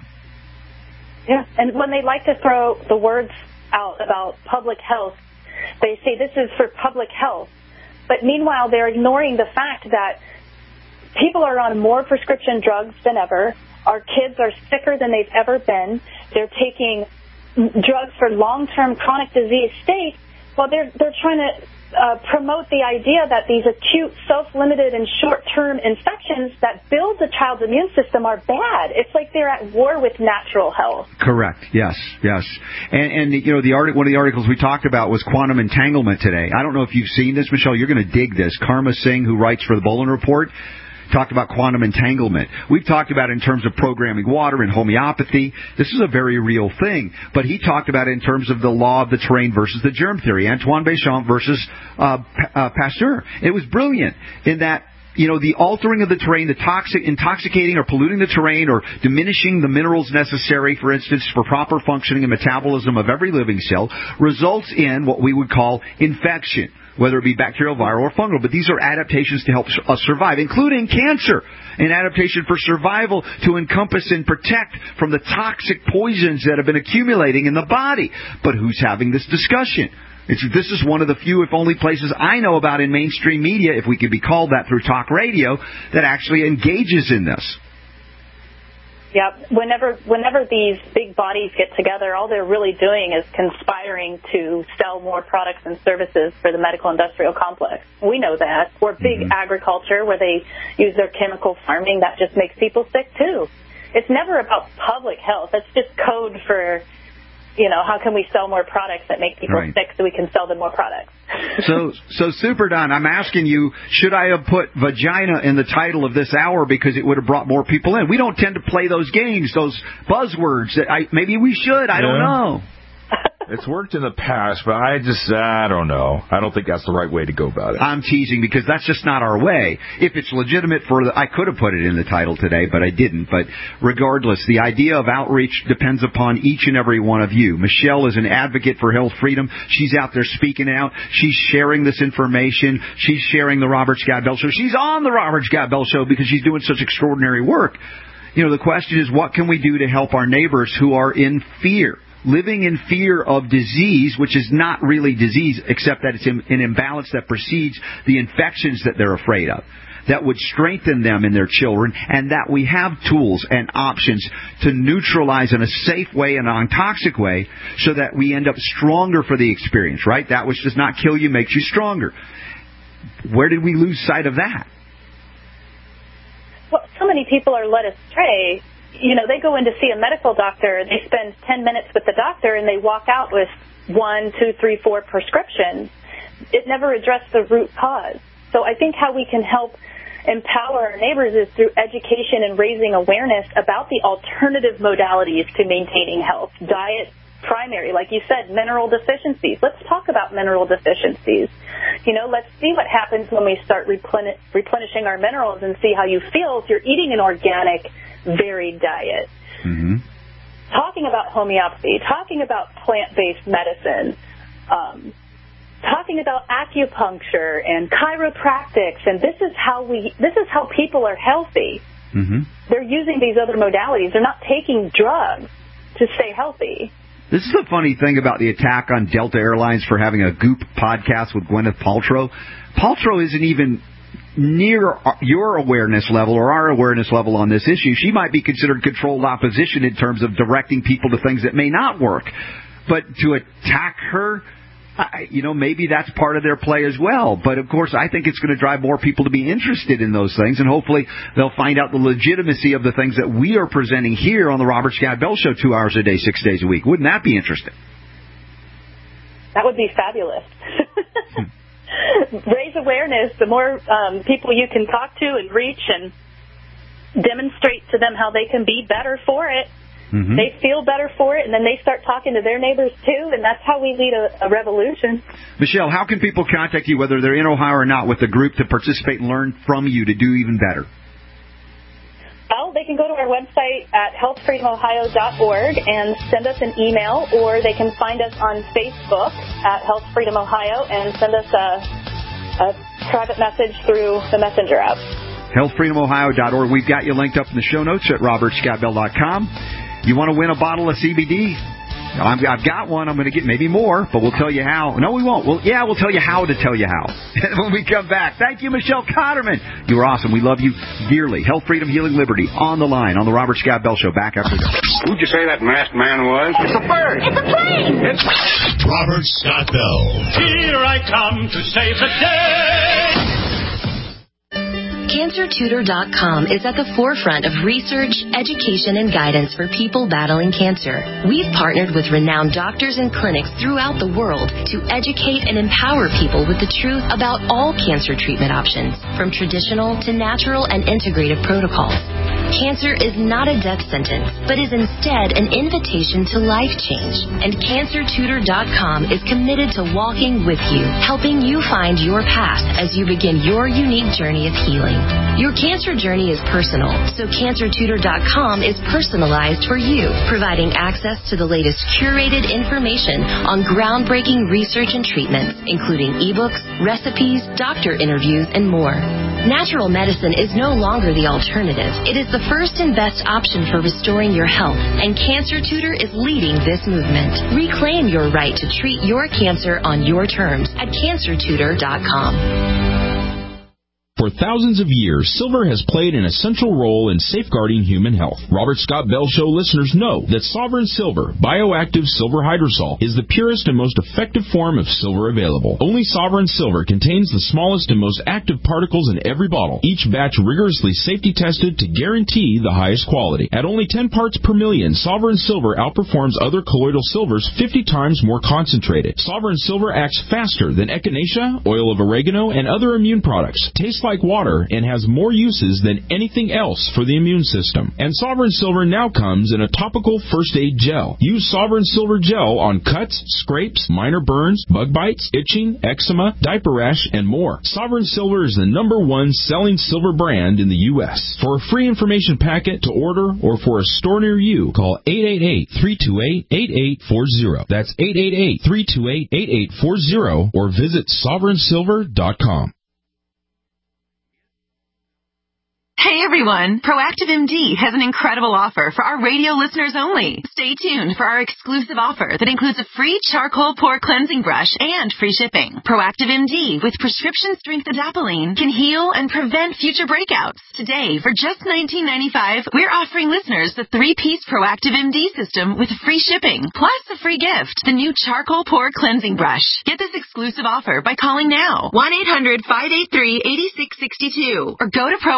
Yeah, and when they like to throw the words out about public health, they say this is for public health. But meanwhile, they're ignoring the fact that people are on more prescription drugs than ever. Our kids are sicker than they've ever been. They're taking drugs for long-term chronic disease state. Well, they're they're trying to uh, promote the idea that these acute, self-limited, and short-term infections that build the child's immune system are bad. It's like they're at war with natural health. Correct. Yes. Yes. And, and you know, the art, one of the articles we talked about was quantum entanglement today. I don't know if you've seen this, Michelle. You're going to dig this. Karma Singh, who writes for the Bolin Report, talked about quantum entanglement. We've talked about it in terms of programming water and homeopathy. This is a very real thing. But he talked about it in terms of the law of the terrain versus the germ theory. Antoine Béchamp versus uh, uh, Pasteur. It was brilliant in that, you know, the altering of the terrain, the toxic, intoxicating or polluting the terrain or diminishing the minerals necessary, for instance, for proper functioning and metabolism of every living cell, results in what we would call infection, whether it be bacterial, viral, or fungal. But these are adaptations to help us survive, including cancer, an adaptation for survival to encompass and protect from the toxic poisons that have been accumulating in the body. But who's having this discussion? It's, this is one of the few, if only, places I know about in mainstream media, if we could be called that through talk radio, that actually engages in this. Yep. Whenever whenever these big bodies get together, all they're really doing is conspiring to sell more products and services for the medical industrial complex. We know that. Or big mm-hmm. agriculture, where they use their chemical farming, that just makes people sick too. It's never about public health. It's just code for, you know, how can we sell more products that make people right. sick so we can sell them more products? so, so Super Don, I'm asking you, should I have put vagina in the title of this hour because it would have brought more people in? We don't tend to play those games, those buzzwords. That I, maybe we should. I yeah. don't know. It's worked in the past, but I just, I don't know. I don't think that's the right way to go about it. I'm teasing because that's just not our way. If it's legitimate for the, I could have put it in the title today, but I didn't. But regardless, the idea of outreach depends upon each and every one of you. Michelle is an advocate for health freedom. She's out there speaking out. She's sharing this information. She's sharing the Robert Scott Bell Show. She's on the Robert Scott Bell Show because she's doing such extraordinary work. You know, the question is, what can we do to help our neighbors who are in fear? Living in fear of disease, which is not really disease, except that it's an imbalance that precedes the infections that they're afraid of, that would strengthen them and their children, and that we have tools and options to neutralize in a safe way and a non-toxic way so that we end up stronger for the experience, right? That which does not kill you makes you stronger. Where did we lose sight of that? Well, so many people are led astray. You know, they go in to see a medical doctor, they spend ten minutes with the doctor, and they walk out with one, two, three, four prescriptions. It never addressed the root cause. So I think how we can help empower our neighbors is through education and raising awareness about the alternative modalities to maintaining health. Diet, primary, like you said, mineral deficiencies. Let's talk about mineral deficiencies. You know, let's see what happens when we start replen- replenishing our minerals and see how you feel if you're eating an organic, varied diet. Mm-hmm. Talking about homeopathy, talking about plant-based medicine, um, talking about acupuncture and chiropractics, and this is how we, this is how people are healthy. Mm-hmm. They're using these other modalities. They're not taking drugs to stay healthy. This is the funny thing about the attack on Delta Airlines for having a Goop podcast with Gwyneth Paltrow. Paltrow isn't even near your awareness level or our awareness level on this issue. She might be considered controlled opposition in terms of directing people to things that may not work. But to attack her, I, you know, maybe that's part of their play as well. But, of course, I think it's going to drive more people to be interested in those things, and hopefully they'll find out the legitimacy of the things that we are presenting here on the Robert Scott Bell Show two hours a day, six days a week. Wouldn't that be interesting? That would be fabulous. Raise awareness. The more um, people you can talk to and reach and demonstrate to them how they can be better for it, mm-hmm. They feel better for it, and then they start talking to their neighbors, too, and that's how we lead a, a revolution. Michelle, how can people contact you, whether they're in Ohio or not, with the group to participate and learn from you to do even better? Well, they can go to our website at health freedom ohio dot org and send us an email, or they can find us on Facebook at Health Freedom Ohio and send us a, a private message through the Messenger app. health freedom ohio dot org. We've got you linked up in the show notes at robert scott bell dot com. You want to win a bottle of C B D? I've got one. I'm going to get maybe more, but we'll tell you how. No, we won't. Well, yeah, we'll tell you how to tell you how when we come back. Thank you, Michelle Cotterman. You were awesome. We love you dearly. Health, freedom, healing, liberty on the line on the Robert Scott Bell Show. Back after this. Who'd you say that masked man was? It's a bird. It's a plane. It's Robert Scott Bell. Here I come to save the day. Cancer Tutor dot com is at the forefront of research, education, and guidance for people battling cancer. We've partnered with renowned doctors and clinics throughout the world to educate and empower people with the truth about all cancer treatment options, from traditional to natural and integrative protocols. Cancer is not a death sentence, but is instead an invitation to life change. And Cancer Tutor dot com is committed to walking with you, helping you find your path as you begin your unique journey of healing. Your cancer journey is personal, so Cancer Tutor dot com is personalized for you, providing access to the latest curated information on groundbreaking research and treatments, including ebooks, recipes, doctor interviews, and more. Natural medicine is no longer the alternative. It is the first and best option for restoring your health, and Cancer Tutor is leading this movement. Reclaim your right to treat your cancer on your terms at Cancer Tutor dot com. For thousands of years, silver has played an essential role in safeguarding human health. Robert Scott Bell Show listeners know that Sovereign Silver, bioactive silver hydrosol, is the purest and most effective form of silver available. Only Sovereign Silver contains the smallest and most active particles in every bottle, each batch rigorously safety tested to guarantee the highest quality. At only ten parts per million, Sovereign Silver outperforms other colloidal silvers fifty times more concentrated. Sovereign Silver acts faster than echinacea, oil of oregano, and other immune products. Tastes like water and has more uses than anything else for the immune system. And Sovereign Silver now comes in a topical first aid gel. Use Sovereign Silver gel on cuts, scrapes, minor burns, bug bites, itching, eczema, diaper rash, and more. Sovereign Silver is the number one selling silver brand in the U S For a free information packet to order or for a store near you, call eight eight eight, three two eight, eight eight four zero. That's eight eight eight, three two eight, eight eight four zero or visit Sovereign Silver dot com. Hey everyone, Proactive M D has an incredible offer for our radio listeners only. Stay tuned for our exclusive offer that includes a free charcoal pore cleansing brush and free shipping. Proactive M D with prescription strength adapalene can heal and prevent future breakouts. Today, for just nineteen ninety-five dollars, we're offering listeners the three-piece Proactive M D system with free shipping, plus a free gift, the new charcoal pore cleansing brush. Get this exclusive offer by calling now, one eight hundred, five eight three, eight six six two, or go to proactive dot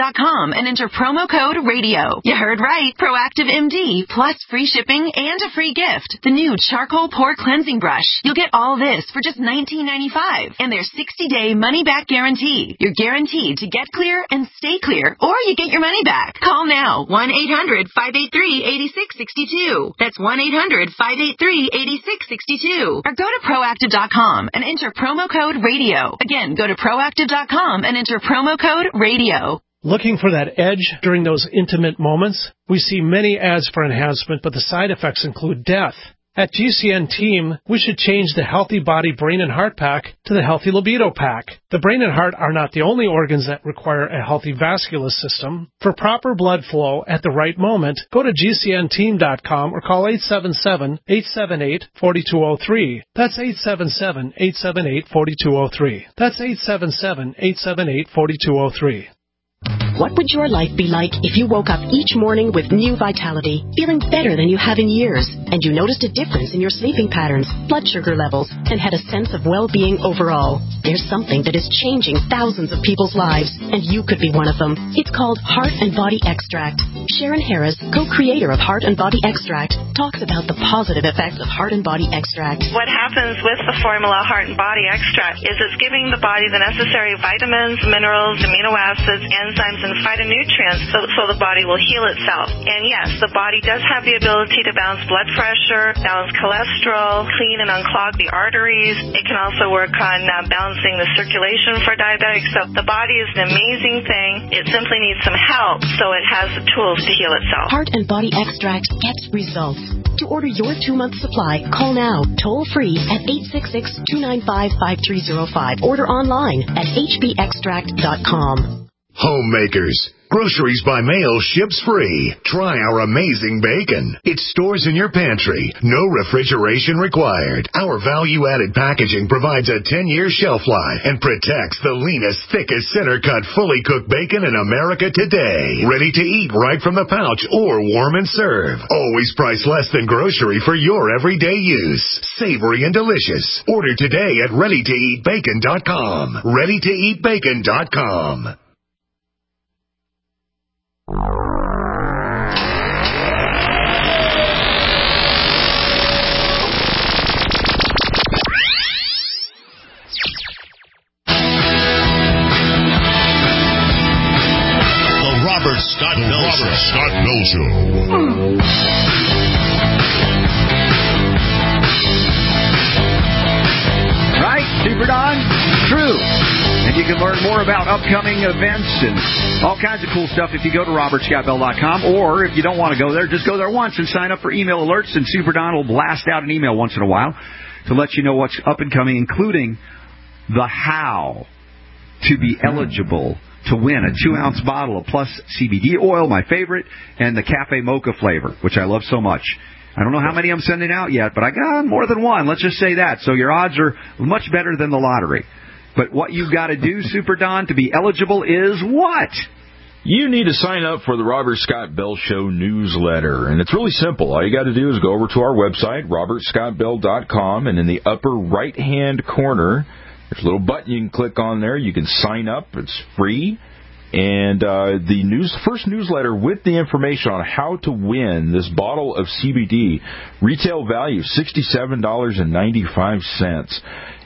dot com and enter promo code RADIO. You heard right. Proactive M D plus free shipping and a free gift. The new charcoal pore cleansing brush. You'll get all this for just nineteen ninety-five dollars and their sixty-day money-back guarantee. You're guaranteed to get clear and stay clear, or you get your money back. Call now, one eight hundred five eight three eight six six two. That's one eight hundred five eight three eight six six two. Or go to proactive dot com and enter promo code RADIO. Again, go to proactive dot com and enter promo code RADIO. Looking for that edge during those intimate moments? We see many ads for enhancement, but the side effects include death. At G C N Team, we should change the Healthy Body Brain and Heart Pack to the Healthy Libido Pack. The brain and heart are not the only organs that require a healthy vascular system. For proper blood flow at the right moment, go to G C N team dot com or call eight seven seven, eight seven eight, four two zero three. That's eight seven seven, eight seven eight, four two zero three. That's eight seven seven, eight seven eight, four two zero three. What would your life be like if you woke up each morning with new vitality, feeling better than you have in years, and you noticed a difference in your sleeping patterns, blood sugar levels, and had a sense of well-being overall? There's something that is changing thousands of people's lives, and you could be one of them. It's called Heart and Body Extract. Sharon Harris, co-creator of Heart and Body Extract, talks about the positive effects of Heart and Body Extract. What happens with the formula Heart and Body Extract is it's giving the body the necessary vitamins, minerals, amino acids, enzymes, and phytonutrients so, so the body will heal itself. And yes, the body does have the ability to balance blood pressure, balance cholesterol, clean and unclog the arteries. It can also work on uh, balancing the circulation for diabetics. So the body is an amazing thing. It simply needs some help, so it has the tools to heal itself. Heart and Body Extract gets results. To order your two-month supply, call now, toll-free at eight six six, two nine five, five three zero five. Order online at h b extract dot com. Homemakers. Groceries by mail ships free. Try our amazing bacon. It stores in your pantry. No refrigeration required. Our value-added packaging provides a ten-year shelf life and protects the leanest, thickest, center-cut, fully cooked bacon in America today. Ready to eat right from the pouch or warm and serve. Always priced less than grocery for your everyday use. Savory and delicious. Order today at ready to eat bacon dot com. ready to eat bacon dot com. Robert Scott Bell Show. Robert Scott Bell Show. Right, Super Don? True. And you can learn more about upcoming events and all kinds of cool stuff if you go to robert scott bell dot com, or if you don't want to go there, just go there once and sign up for email alerts, and Super Don will blast out an email once in a while to let you know what's up and coming, including the how to be eligible to win a two-ounce bottle of Plus C B D oil, my favorite, and the Cafe Mocha flavor, which I love so much. I don't know how many I'm sending out yet, but I got more than one. Let's just say that. So your odds are much better than the lottery. But what you've got to do, Super Don, to be eligible is what? You need to sign up for the Robert Scott Bell Show newsletter. And it's really simple. All you got to do is go over to our website, robert scott bell dot com, and in the upper right-hand corner, there's a little button you can click on there. You can sign up. It's free. And uh, the news, first newsletter with the information on how to win this bottle of C B D, retail value sixty-seven dollars and ninety-five cents,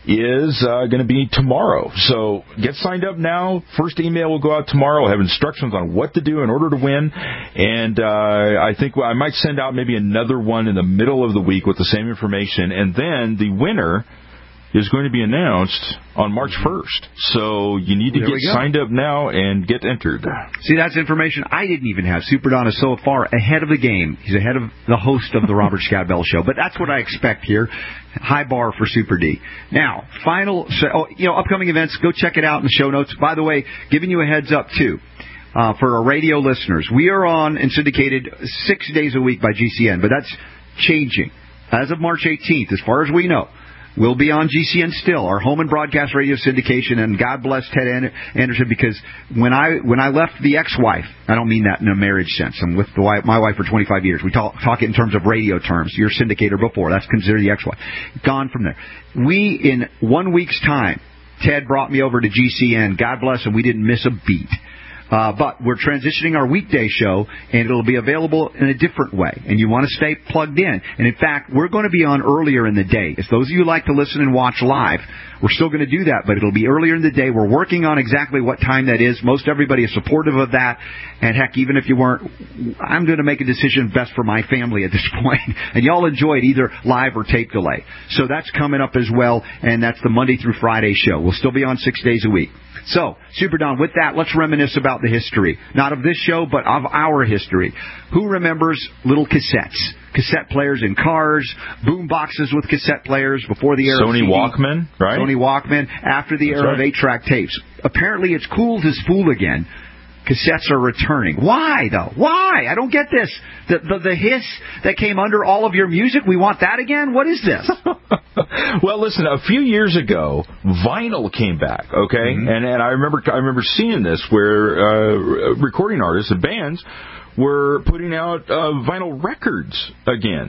is uh, going to be tomorrow. So get signed up now. First email will go out tomorrow. We'll have instructions on what to do in order to win. And uh, I think I might send out maybe another one in the middle of the week with the same information. And then the winner is going to be announced on March first. So you need to there get signed up now and get entered. See, that's information I didn't even have. Super Don is so far ahead of the game. He's ahead of the host of the Robert Scott Bell Show. But that's what I expect here. High bar for Super D. Now, final, oh, you know, upcoming events, go check it out in the show notes. By the way, giving you a heads up, too. Uh, for our radio listeners, we are on and syndicated six days a week by G C N, but that's changing. As of March eighteenth, as far as we know, we'll be on G C N still, our home and broadcast radio syndication, and God bless Ted Anderson, because when I when I left the ex-wife, I don't mean that in a marriage sense. I'm with the wife, my wife for twenty-five years. We talk, talk it in terms of radio terms. You're a syndicator before. That's considered the ex-wife. Gone from there. We, in one week's time, Ted brought me over to G C N. God bless him. We didn't miss a beat. Uh, but we're transitioning our weekday show, and it'll be available in a different way. And you want to stay plugged in. And, in fact, we're going to be on earlier in the day. If those of you who like to listen and watch live, we're still going to do that, but it'll be earlier in the day. We're working on exactly what time that is. Most everybody is supportive of that. And, heck, even if you weren't, I'm going to make a decision best for my family at this point. And y'all enjoy it either live or tape delay. So that's coming up as well, and that's the Monday through Friday show. We'll still be on six days a week. So, Super Don, with that, let's reminisce about the history. Not of this show, but of our history. Who remembers little cassettes? Cassette players in cars, boom boxes with cassette players before the era Sony of C D. Walkman, right? Sony Walkman, after the That's era right. of eight-track tapes. Apparently, it's cool to spool again. Cassettes are returning. Why, though? Why? I don't get this. The, the the hiss that came under all of your music, we want that again? What is this? Well, listen, a few years ago, vinyl came back, okay? Mm-hmm. And and I remember I remember seeing this where uh, recording artists and bands were putting out uh, vinyl records again.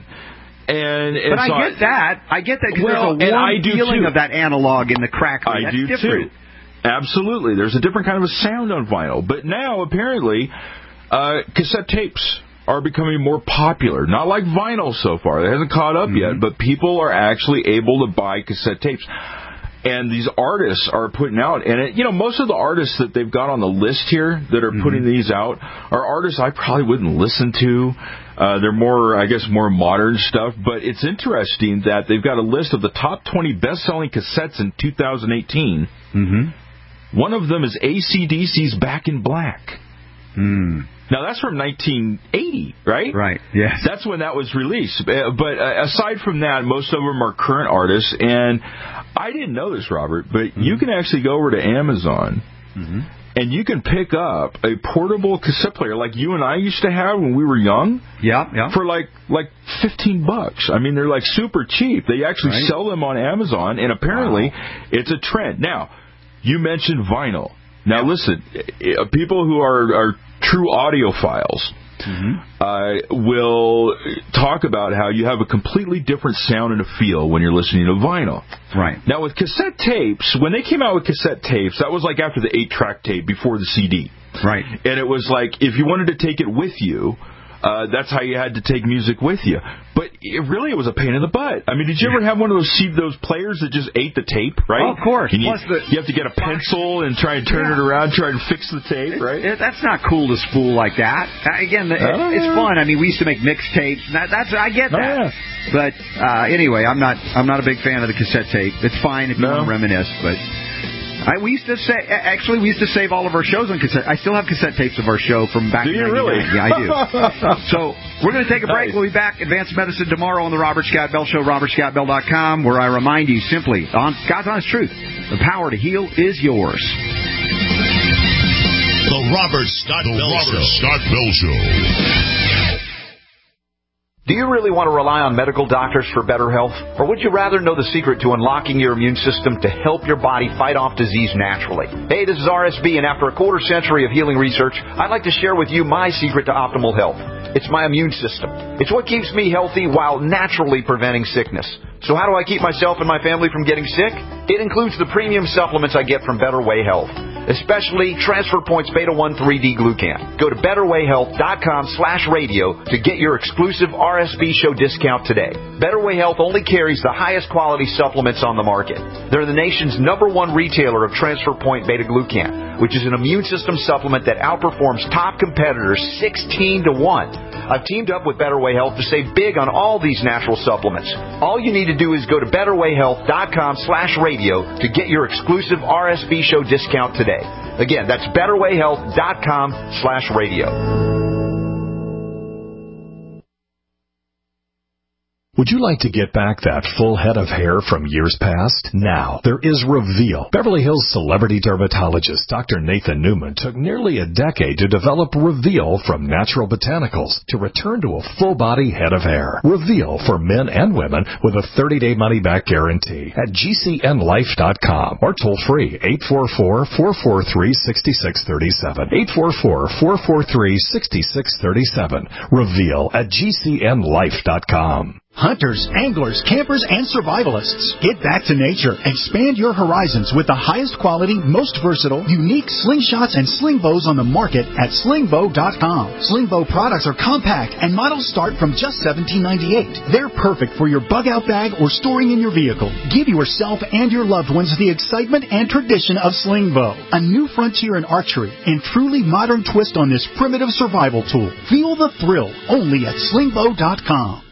And, and but I so get that. I get that because well, there's a warm I do feeling too. of that analog in the crackling. I That's do different. too. Absolutely. There's a different kind of a sound on vinyl. But now, apparently, uh, cassette tapes are becoming more popular. Not like vinyl so far. It hasn't caught up mm-hmm. yet, but people are actually able to buy cassette tapes. And these artists are putting out, and it, you know, most of the artists that they've got on the list here that are mm-hmm. putting these out are artists I probably wouldn't listen to. Uh, they're more, I guess, more modern stuff. But it's interesting that they've got a list of the top twenty best-selling cassettes in two thousand eighteen. Mm-hmm. One of them is A C D C's Back in Black. Mm. Now, that's from nineteen eighty, right? Right, yes. That's when that was released. Uh, but uh, aside from that, most of them are current artists. And I didn't know this, Robert, but mm-hmm. you can actually go over to Amazon mm-hmm. and you can pick up a portable cassette player like you and I used to have when we were young. Yeah, yeah. For like like fifteen bucks. I mean, they're like super cheap. They actually right. sell them on Amazon, and apparently wow. it's a trend. Now, you mentioned vinyl. Now, yeah. listen, people who are, are true audiophiles mm-hmm. uh, will talk about how you have a completely different sound and a feel when you're listening to vinyl. Right. Now, with cassette tapes, when they came out with cassette tapes, that was like after the eight-track tape, before the C D. Right. And it was like, if you wanted to take it with you, Uh, that's how you had to take music with you. But it really, it was a pain in the butt. I mean, did you ever have one of those see those players that just ate the tape, right? Oh, of course. You, Plus the, you have to get a pencil and try and turn yeah. it around, try and fix the tape, right? It, that's not cool to spool like that. Again, the, it, it's fun. I mean, we used to make mixtapes. That, that's I get that. Oh, yeah. But uh, anyway, I'm not I'm not a big fan of the cassette tape. It's fine if you no. want to reminisce, but. I, we used to say, actually, we used to save all of our shows on cassette. I still have cassette tapes of our show from back do in you really? Yeah, I do. So we're going to take a break. Nice. We'll be back. Advanced Medicine tomorrow on the Robert Scott Bell Show, robert scott bell dot com, where I remind you simply, on God's honest truth, the power to heal is yours. The Robert Scott the Bell Robert Show. Scott Bell Show. Do you really want to rely on medical doctors for better health? Or would you rather know the secret to unlocking your immune system to help your body fight off disease naturally? Hey, this is R S B, and after a quarter century of healing research, I'd like to share with you my secret to optimal health. It's my immune system. It's what keeps me healthy while naturally preventing sickness. So how do I keep myself and my family from getting sick? It includes the premium supplements I get from Better Way Health, especially Transfer Points Beta one three D Glucan. Go to betterwayhealth.com slash radio to get your exclusive R S B show discount today. Better Way Health only carries the highest quality supplements on the market. They're the nation's number one retailer of Transfer Point Beta Glucan, which is an immune system supplement that outperforms top competitors sixteen to one. I've teamed up with Better Way Health to save big on all these natural supplements. All you need to do is go to betterwayhealth.com slash radio to get your exclusive R S B show discount today. Again, that's betterwayhealth.com slash radio. Would you like to get back that full head of hair from years past? Now, there is Reveal. Beverly Hills celebrity dermatologist Doctor Nathan Newman took nearly a decade to develop Reveal from natural botanicals to return to a full-body head of hair. Reveal for men and women with a thirty-day money-back guarantee at G C N life dot com or toll-free eight four four, four four three, six six three seven. eight four four, four four three, six six three seven. Reveal at G C N life dot com. Hunters, anglers, campers, and survivalists, get back to nature. Expand your horizons with the highest quality, most versatile, unique slingshots and sling bows on the market at sling bow dot com. Sling bow products are compact and models start from just seventeen ninety-eight. They're perfect for your bug out bag or storing in your vehicle. Give yourself and your loved ones the excitement and tradition of sling bow, a new frontier in archery and truly modern twist on this primitive survival tool. Feel the thrill only at sling bow dot com.